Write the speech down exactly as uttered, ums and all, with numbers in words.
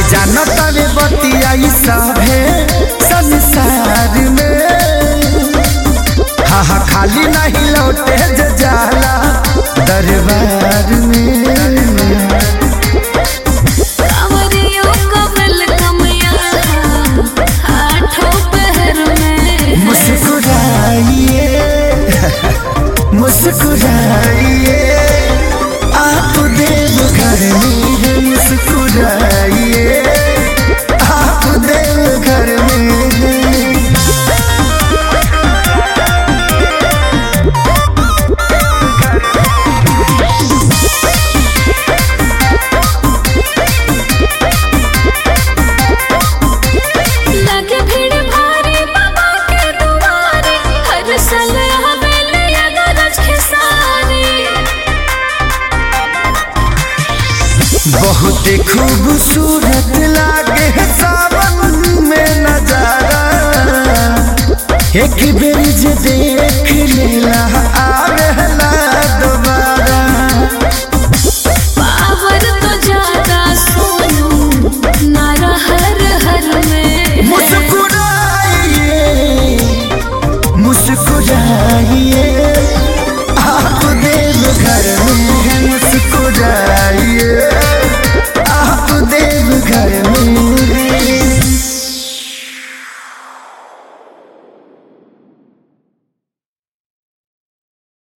जानता रे बतिया सभे संसार में। हा हा खाली नहीं लौटे जे जाला दरबार में। मुस्कुराइए मुस्कुराइए आप देव घर में है। मुस्कुराइए आप देव घर में है। बहुत खूबसूरत लागे सावन में नजारा। एक